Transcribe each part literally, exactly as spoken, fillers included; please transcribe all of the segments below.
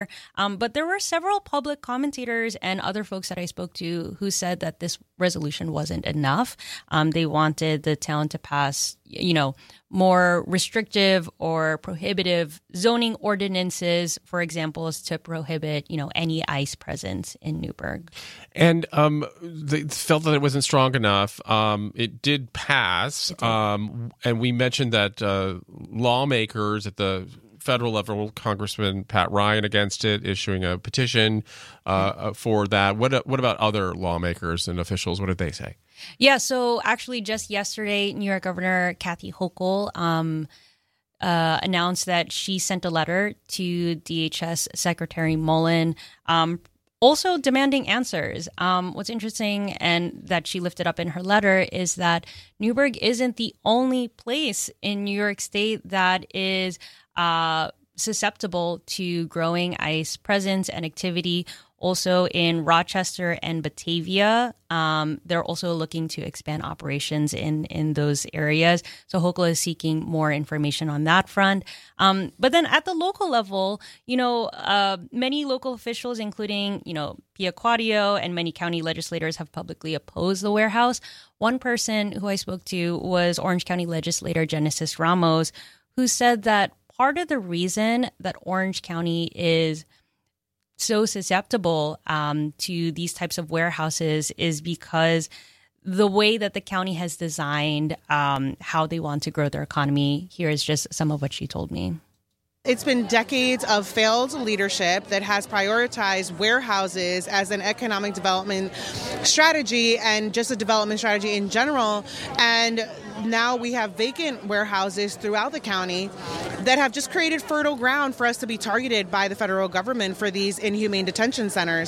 Um, but there were several public commentators and other folks that I spoke to who said that this resolution wasn't enough. Um, they wanted the town to pass, you know, more restrictive or prohibitive zoning ordinances, for example, to prohibit, you know, any ICE presence in Newburgh. And um, they felt that it wasn't strong enough. Um, it did pass. It did. Um, and we mentioned that uh, lawmakers at the federal level, Congressman Pat Ryan against it, issuing a petition uh, for that. What what about other lawmakers and officials? What did they say? Yeah, so actually just yesterday, New York Governor Kathy Hochul um, uh, announced that she sent a letter to D H S Secretary Mullen um, also demanding answers. Um, what's interesting and that she lifted up in her letter is that Newburgh isn't the only place in New York State that is uh, susceptible to growing ICE presence and activity. Also in Rochester and Batavia, um, they're also looking to expand operations in, in those areas. So Hochul is seeking more information on that front. Um, but then at the local level, you know, uh, many local officials, including, you know, Pia Quadio and many county legislators have publicly opposed the warehouse. One person who I spoke to was Orange County legislator Genesis Ramos, who said that part of the reason that Orange County is so susceptible um, to these types of warehouses is because the way that the county has designed um, how they want to grow their economy. Here is just some of what she told me. It's been decades of failed leadership that has prioritized warehouses as an economic development strategy and just a development strategy in general. And now we have vacant warehouses throughout the county that have just created fertile ground for us to be targeted by the federal government for these inhumane detention centers.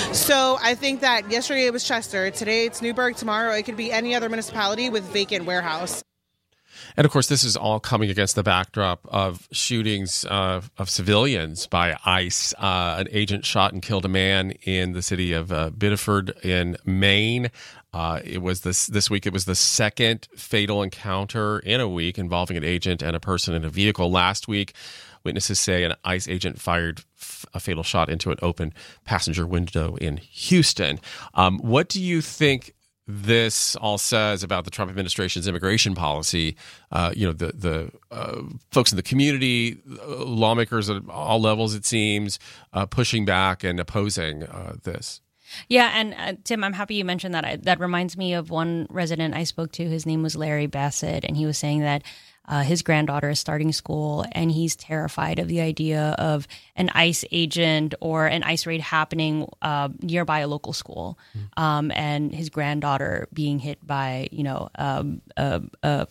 So I think that yesterday it was Chester, today it's Newburgh, tomorrow it could be any other municipality with vacant warehouse. And of course, this is all coming against the backdrop of shootings uh, of civilians by ICE. Uh, an agent shot and killed a man in the city of uh, Biddeford in Maine. Uh, it was this this week. It was the second fatal encounter in a week involving an agent and a person in a vehicle. Last week, witnesses say an ICE agent fired f- a fatal shot into an open passenger window in Houston. Um, what do you think this all says about the Trump administration's immigration policy? Uh, you know, the the uh, folks in the community, uh, lawmakers at all levels, it seems, uh, pushing back and opposing uh, this. Yeah, and uh, Tim, I'm happy you mentioned that. I, that reminds me of one resident I spoke to. His name was Larry Bassett, and he was saying that Uh, his granddaughter is starting school, and he's terrified of the idea of an ICE agent or an ICE raid happening uh, nearby a local school, mm. um, and his granddaughter being hit by, you know, um, a, a,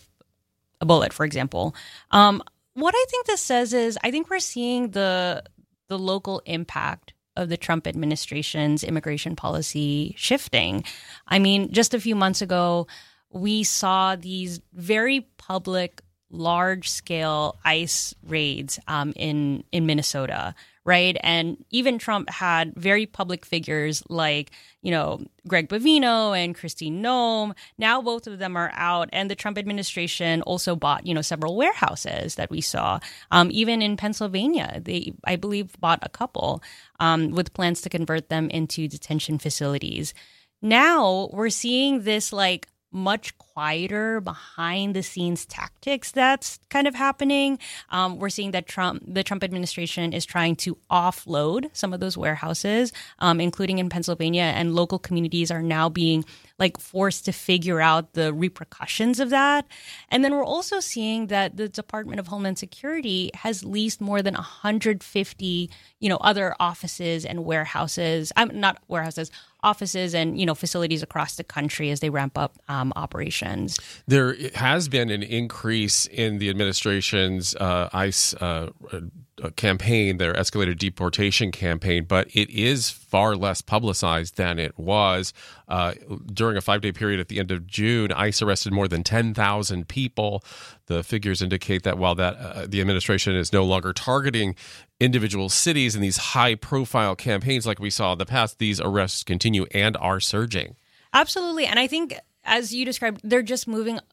a bullet, for example. Um, what I think this says is, I think we're seeing the the local impact of the Trump administration's immigration policy shifting. I mean, just a few months ago, we saw these very public, large-scale ICE raids um, in in Minnesota, right? And even Trump had very public figures like, you know, Greg Bovino and Christine Noem. Now both of them are out, and the Trump administration also bought, you know, several warehouses that we saw. Um, even in Pennsylvania, they, I believe, bought a couple um, with plans to convert them into detention facilities. Now we're seeing this, like, much quieter behind the scenes tactics that's kind of happening. Um, we're seeing that Trump, the Trump administration is trying to offload some of those warehouses, um, including in Pennsylvania, and local communities are now being like forced to figure out the repercussions of that. And then we're also seeing that the Department of Homeland Security has leased more than one hundred fifty, you know, other offices and warehouses. I'm um, not warehouses. offices and, you know, facilities across the country as they ramp up um, operations. There has been an increase in the administration's uh, ICE uh, campaign, their escalated deportation campaign, but it is far less publicized than it was. Uh, during a five-day period at the end of June, ICE arrested more than ten thousand people. The figures indicate that while that uh, the administration is no longer targeting individual cities in these high-profile campaigns like we saw in the past, these arrests continue and are surging. Absolutely. And I think, as you described, they're just moving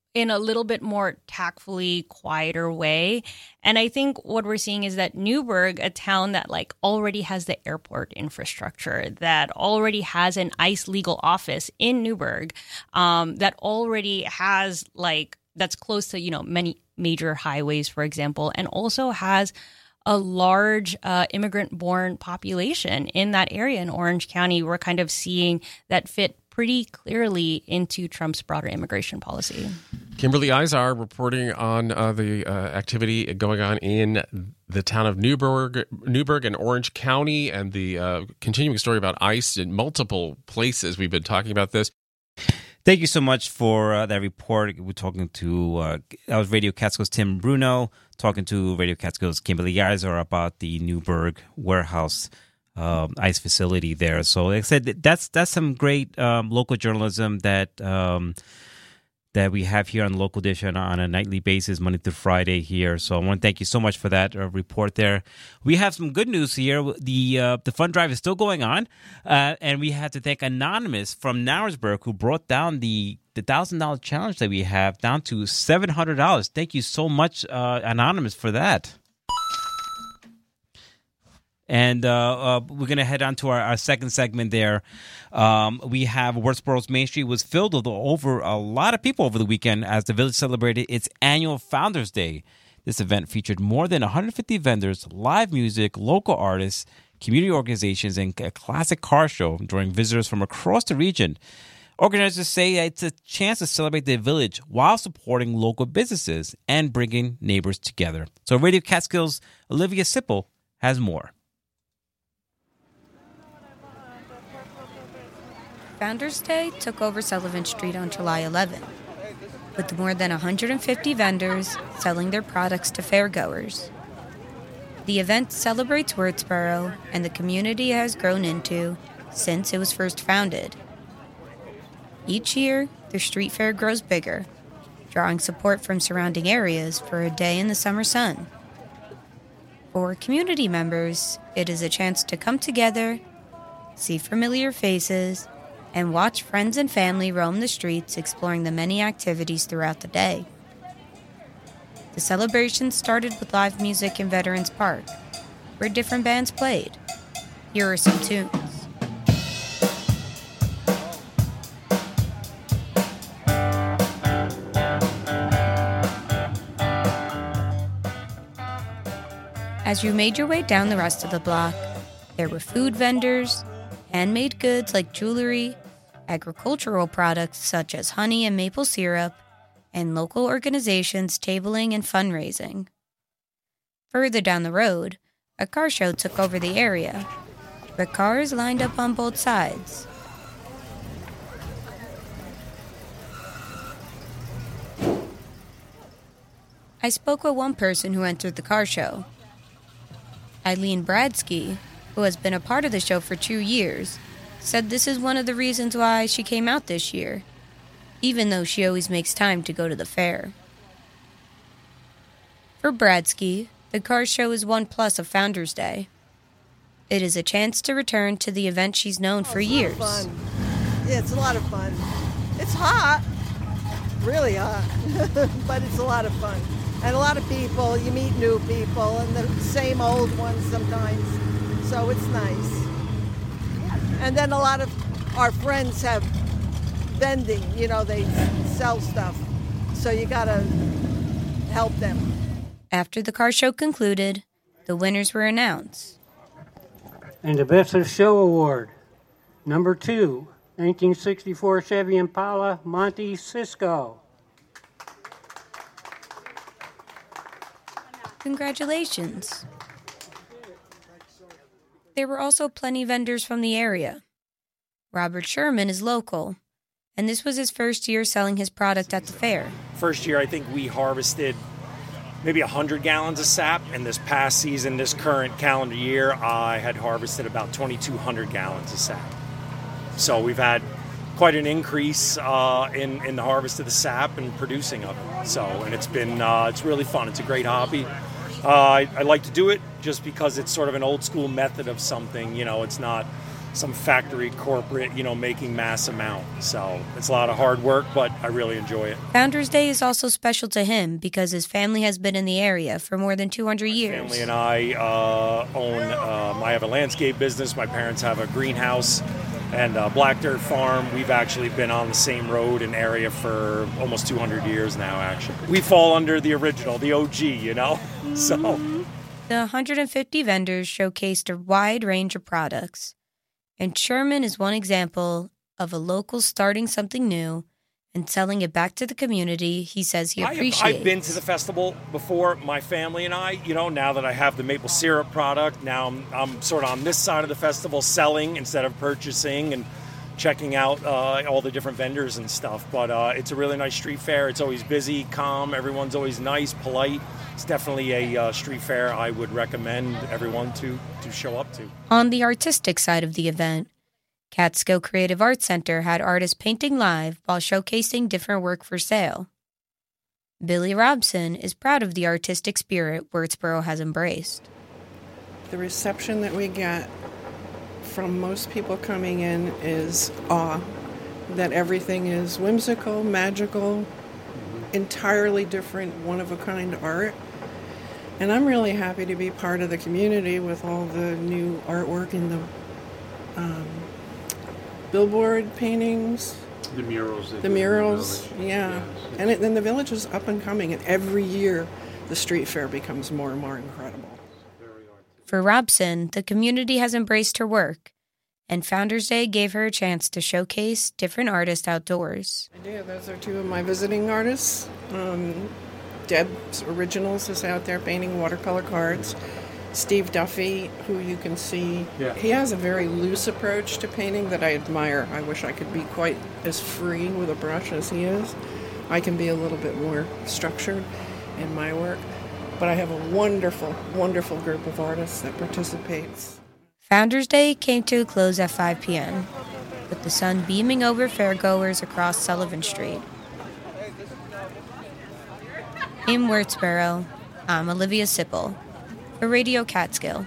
in a little bit more tactfully quieter way. And I think what we're seeing is that Newburgh, a town that like already has the airport infrastructure, that already has an ICE legal office in Newburgh, um, that already has like, that's close to, you know, many major highways, for example, and also has a large uh, immigrant-born population in that area in Orange County. We're kind of seeing that fit pretty clearly into Trump's broader immigration policy. Kimberly Izar reporting on uh, the uh, activity going on in the town of Newburgh, Newburgh and Orange County, and the uh, continuing story about ICE in multiple places. We've been talking about this. Thank you so much for uh, that report. We're talking to, uh, that was Radio Catskill's Tim Bruno, talking to Radio Catskill's Kimberly Izar about the Newburgh warehouse um, ICE facility there. So like I said, that's that's some great um, local journalism that um, that we have here on Local Dish on, on a nightly basis, Monday through Friday here. So I want to thank you so much for that uh, report there. We have some good news here. The uh, the fund drive is still going on, uh, and we have to thank Anonymous from Narrowsburg who brought down the the one thousand dollars challenge that we have down to seven hundred dollars. Thank you so much, uh, Anonymous, for that. And uh, uh, we're going to head on to our, our second segment there. Um, we have Westboro's Main Street was filled with over a lot of people over the weekend as the village celebrated its annual Founders Day. This event featured more than one hundred fifty vendors, live music, local artists, community organizations, and a classic car show drawing visitors from across the region. Organizers say it's a chance to celebrate the village while supporting local businesses and bringing neighbors together. So Radio Catskill's Olivia Sipple has more. Founders Day took over Sullivan Street on July eleventh, with more than one hundred fifty vendors selling their products to fairgoers. The event celebrates Wurtsboro and the community it has grown into since it was first founded. Each year, the street fair grows bigger, drawing support from surrounding areas for a day in the summer sun. For community members, it is a chance to come together, see familiar faces, and watch friends and family roam the streets exploring the many activities throughout the day. The celebration started with live music in Veterans Park, where different bands played. Here are some tunes. As you made your way down the rest of the block, there were food vendors, handmade goods like jewelry, agricultural products such as honey and maple syrup, and local organizations tabling and fundraising. Further down the road, a car show took over the area, with cars lined up on both sides. I spoke with one person who entered the car show. Eileen Bradsky, who has been a part of the show for two years, said this is one of the reasons why she came out this year, even though she always makes time to go to the fair. For Bradsky, the car show is one plus of Founders Day. It is a chance to return to the event she's known oh, for it's years. A lot of fun. Yeah, it's a lot of fun. It's hot, really hot, but it's a lot of fun. And a lot of people, you meet new people, and the same old ones sometimes. So it's nice. And then a lot of our friends have vending, you know, they sell stuff. So you gotta help them. After the car show concluded, the winners were announced. And the Best of Show Award, number two, nineteen sixty-four Chevy Impala, Monte Cisco. Congratulations. There were also plenty vendors from the area. Robert Sherman is local, and this was his first year selling his product at the fair. First year, I think we harvested maybe one hundred gallons of sap, and this past season, this current calendar year, I had harvested about twenty-two hundred gallons of sap. So we've had quite an increase uh, in, in the harvest of the sap and producing of it. So, and it's been, uh, it's really fun. It's a great hobby. Uh, I, I like to do it just because it's sort of an old school method of something. You know, it's not some factory corporate, you know, making mass amount. So it's a lot of hard work, but I really enjoy it. Founders Day is also special to him because his family has been in the area for more than two hundred years. My family and I uh, own, um, I have a landscape business. My parents have a greenhouse and a Black Dirt Farm. We've actually been on the same road and area for almost two hundred years now, actually. We fall under the original, the O G, you know? So the one hundred fifty vendors showcased a wide range of products. And Sherman is one example of a local starting something new and selling it back to the community he says he appreciates. I've, I've been to the festival before, my family and I, you know, now that I have the maple syrup product, now I'm, I'm sort of on this side of the festival selling instead of purchasing and checking out uh, all the different vendors and stuff. But uh, it's a really nice street fair. It's always busy, calm. Everyone's always nice, polite. It's definitely a uh, street fair I would recommend everyone to, to show up to. On the artistic side of the event, Catskill Creative Arts Center had artists painting live while showcasing different work for sale. Billy Robson is proud of the artistic spirit Wurtsboro has embraced. The reception that we get from most people coming in is awe, that everything is whimsical, magical, entirely different, one-of-a-kind art. And I'm really happy to be part of the community with all the new artwork and the um, billboard paintings. The murals. The murals, the yeah. yeah and it, then the village is up and coming, and every year the street fair becomes more and more incredible. For Robson, the community has embraced her work, and Founders Day gave her a chance to showcase different artists outdoors. I do. Those are two of my visiting artists. Um, Deb's Originals is out there painting watercolor cards. Steve Duffy, who you can see, yeah. He has a very loose approach to painting that I admire. I wish I could be quite as free with a brush as he is. I can be a little bit more structured in my work. But I have a wonderful, wonderful group of artists that participates. Founders Day came to a close at five p.m., with the sun beaming over fairgoers across Sullivan Street. In Wurtsboro, I'm Olivia Sipple for Radio Catskill.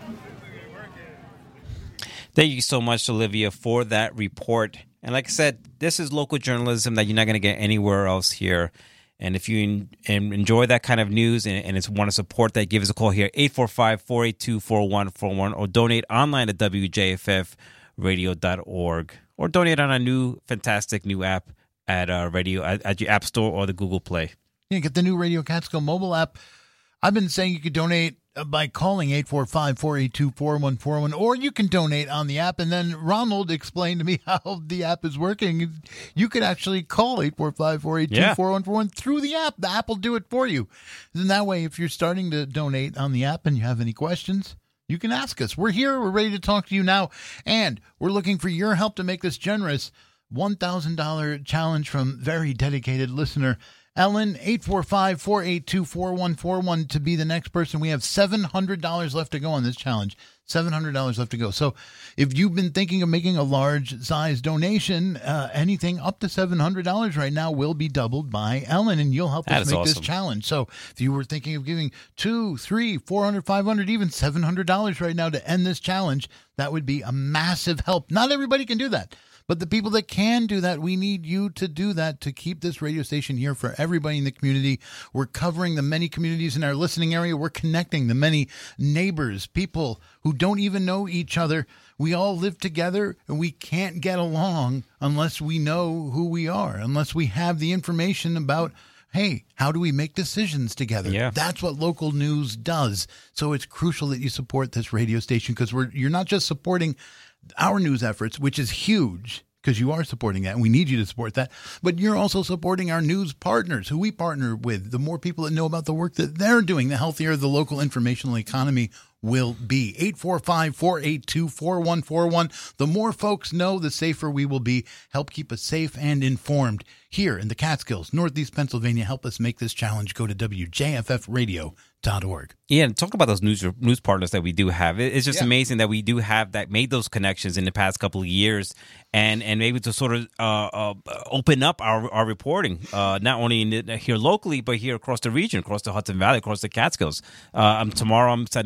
Thank you so much, Olivia, for that report. And like I said, this is local journalism that you're not going to get anywhere else here. And if you enjoy that kind of news and, and want to support that, give us a call here, eight four five, four eight two, four one four one, or donate online at w j f f radio dot org, or donate on a new, fantastic new app at uh, radio at, at your App Store or the Google Play. Yeah, get the new Radio Catskill mobile app. I've been saying you could donate by calling eight four five, four eight two, four one four one, or you can donate on the app. And then Ronald explained to me how the app is working. You could actually call eight four five, four eight two, four one four one through the app. The app will do it for you. And that way, if you're starting to donate on the app and you have any questions, you can ask us. We're here. We're ready to talk to you now. And we're looking for your help to make this generous one thousand dollars challenge from very dedicated listener Ellen, eight four five, four eight two, four one four one to be the next person. We have seven hundred dollars left to go on this challenge. seven hundred dollars left to go. So if you've been thinking of making a large size donation, uh, anything up to seven hundred dollars right now will be doubled by Ellen, and you'll help that us make awesome. this challenge. So if you were thinking of giving two, three, four hundred, five hundred, even seven hundred dollars right now to end this challenge, that would be a massive help. Not everybody can do that. But the people that can do that, we need you to do that to keep this radio station here for everybody in the community. We're covering the many communities in our listening area. We're connecting the many neighbors, people who don't even know each other. We all live together, and we can't get along unless we know who we are, unless we have the information about, hey, how do we make decisions together? Yeah. That's what local news does. So it's crucial that you support this radio station, because we're you're not just supporting our news efforts, which is huge, because you are supporting that, and we need you to support that. But you're also supporting our news partners, who we partner with. The more people that know about the work that they're doing, the healthier the local informational economy will be. eight four five, four eight two, four one four one. The more folks know, the safer we will be. Help keep us safe and informed here in the Catskills, Northeast Pennsylvania. Help us make this challenge. Go to w j f f radio dot org. Yeah, and talk about those news news partners that we do have. It's just yeah. amazing that we do have that, made those connections in the past couple of years, and and maybe to sort of uh, uh, open up our our reporting, uh, not only in the, here locally, but here across the region, across the Hudson Valley, across the Catskills. Uh, um, tomorrow I'm setting up an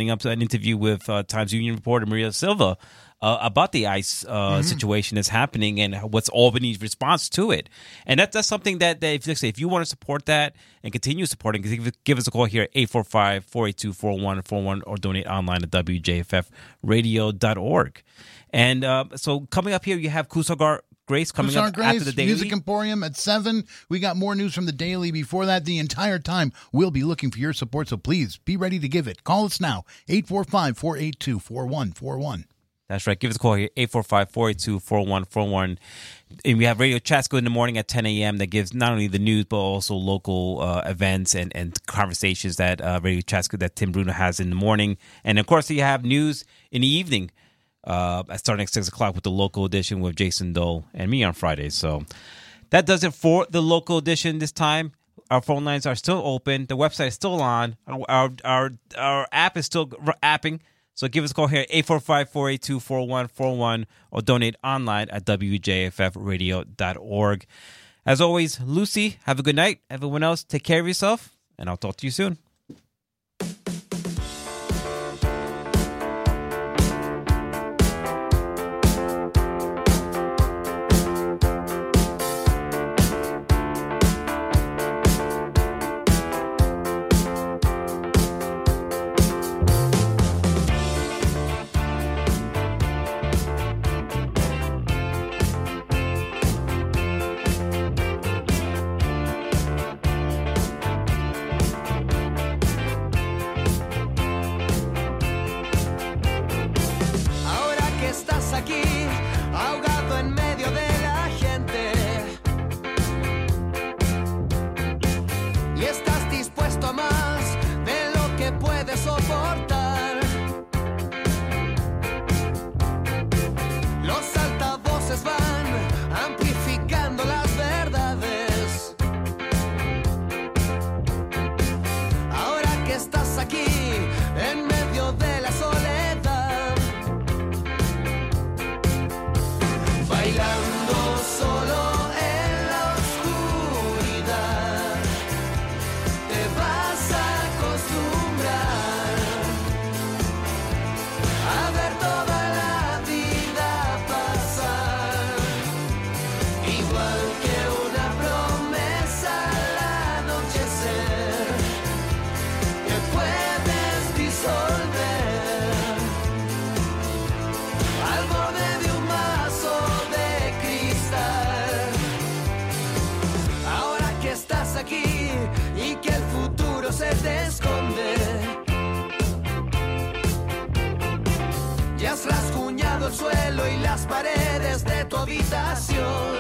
interview with uh, Times Union reporter Maria Silva uh, about the ICE uh, mm-hmm. situation that's happening and what's Albany's response to it. And that, that's something that, that if, if you want to support that and continue supporting, give, give us a call here at eight four five, four eight two, four one four one or donate online at w j f f radio dot org. And uh, so coming up here, you have Kusar Grace coming Kusar up Grace, after the Daily. Music Emporium at seven. We got more news from the Daily before that. The entire time, we'll be looking for your support, so please be ready to give it. Call us now, eight four five, four eight two, four one four one. That's right. Give us a call here, eight four five, four eight two, four one four one. And we have Radio Chatsco in the morning at ten a.m. that gives not only the news, but also local uh, events and, and conversations that uh, Radio Chatsco, that Tim Bruno has in the morning. And, of course, you have news in the evening. Uh, starting at six o'clock with the local edition with Jason Dole and me on Fridays. So that does it for the local edition this time. Our phone lines are still open. The website is still on. Our our our, our app is still apping. So give us a call here at eight four five, four eight two, four one four one or donate online at w j f f radio dot org. As always, Lucy, have a good night. Everyone else, take care of yourself, and I'll talk to you soon. El suelo y las paredes de tu habitación.